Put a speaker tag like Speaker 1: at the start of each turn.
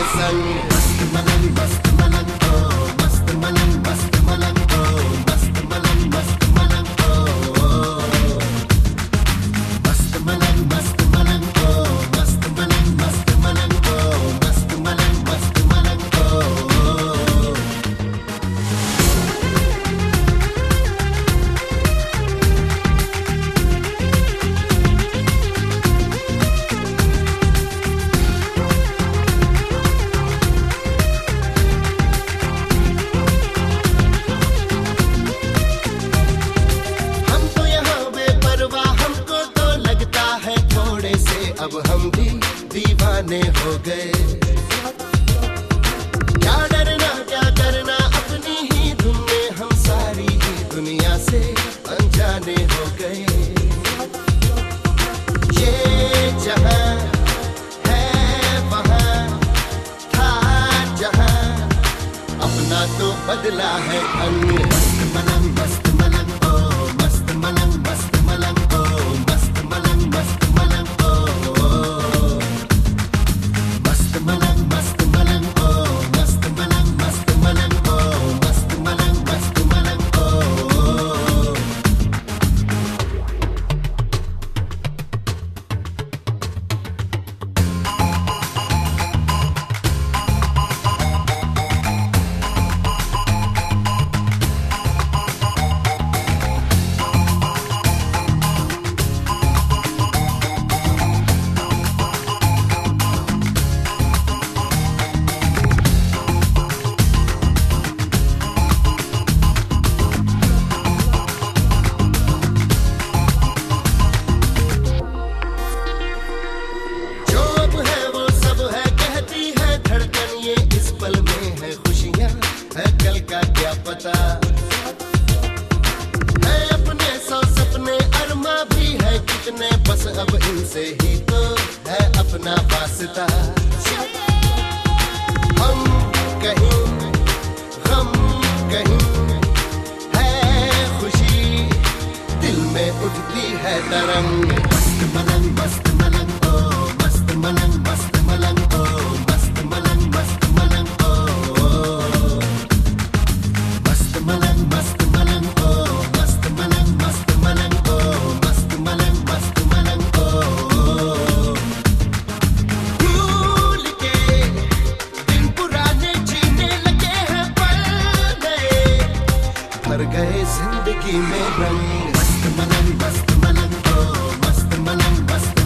Speaker 1: संग। मस्त मलंग मस्त मलंग ओ, मस्त मलंग मस्त मलंग ओ, मस्त मलंग मस्त मलंग ओ, मस्त मलंग मस्त मलंग ओ, मस्त मलंग मस्त मलंग ओ, मस्त मलंग मस्त मलंग ओ। अब हम भी दीवाने हो गए, क्या डरना क्या करना, अपनी ही धुन में हम सारी ही दुनिया से अनजाने हो गए। ये जहां है वहां था जहां, अपना तो बदला है अंग। मस्त मलंग मस्त मलंग ओ, मस्त मलंग मस्त मलंग ओ, मस्त मलंग मस्त मलंग ओ, मस्त मलंग मस्त मलंग ओ, मस्त मलंग मस्त मलंग ओ, मस्त मलंग मस्त मलंग ओ। क्या पता है अपने सौ सपने अरमा भी है कितने, बस अब इनसे ही तो है अपना वास्ता। हम कहीं गम कहीं है खुशी, दिल में उठती है तरंग। मस्त मलंग मस्त मलंग ओ, मस्त मलंग मस्त मलंग ओ, मस्त मलंग मस्त मलंग ओ, मस्त मलंग मस्त मलंग ओ, मस्त मलंग मस्त मलंग ओ, मस्त मलंग मस्त मलंग ओ। भूल के दिन पुराने जीने लगे हैं पल नए, भर गए जिंदगी में रंग। मस्त मलंग मस्त मलंग ओ, मस्त मलंग मस्त